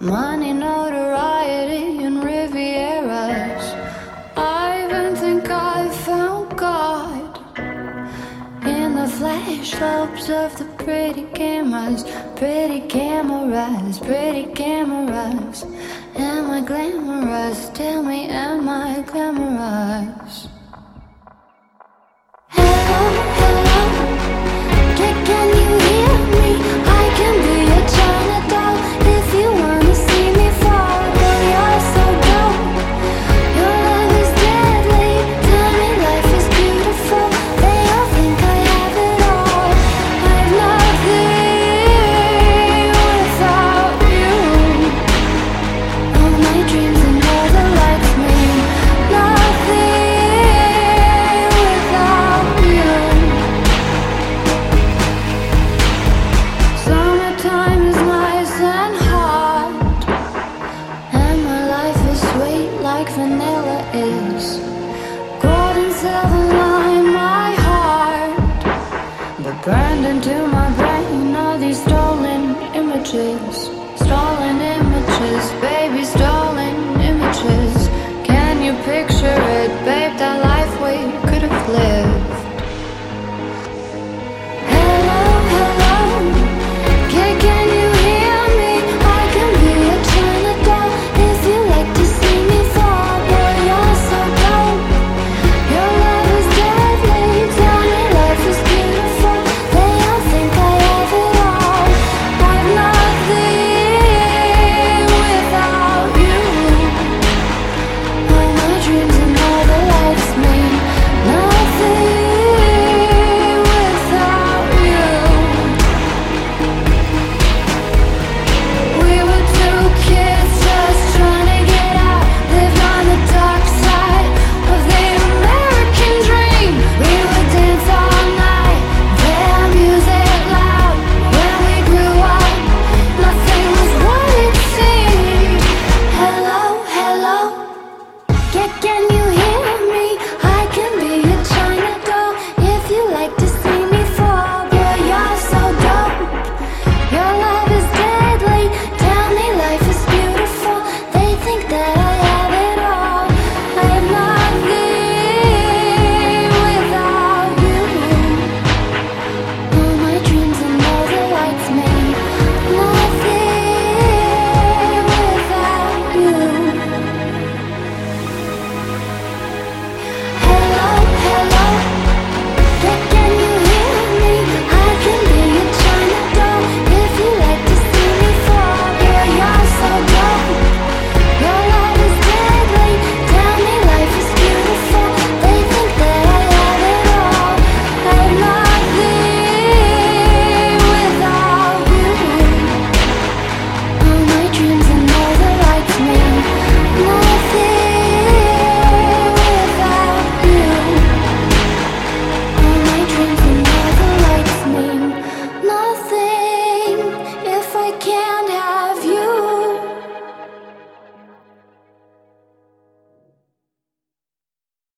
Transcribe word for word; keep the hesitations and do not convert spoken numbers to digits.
Money, notoriety, and Rivieras. I even think I found God in the flash slopes of the pretty cameras. Pretty cameras, pretty cameras. Am I glamorous? Tell me, am I glamorous? Hello, hello, can, can you hear me? I can be a China doll if you wanna see me fall. Girl, you're so dope, your love is deadly. Tell me life is beautiful, they all think I have it all. I've nothing without you. All my dreams and all the lights mean nothing without you. Summertime is nice and hot, and my life is sweet like vanilla is. Gold and silver line my heart, but burned into my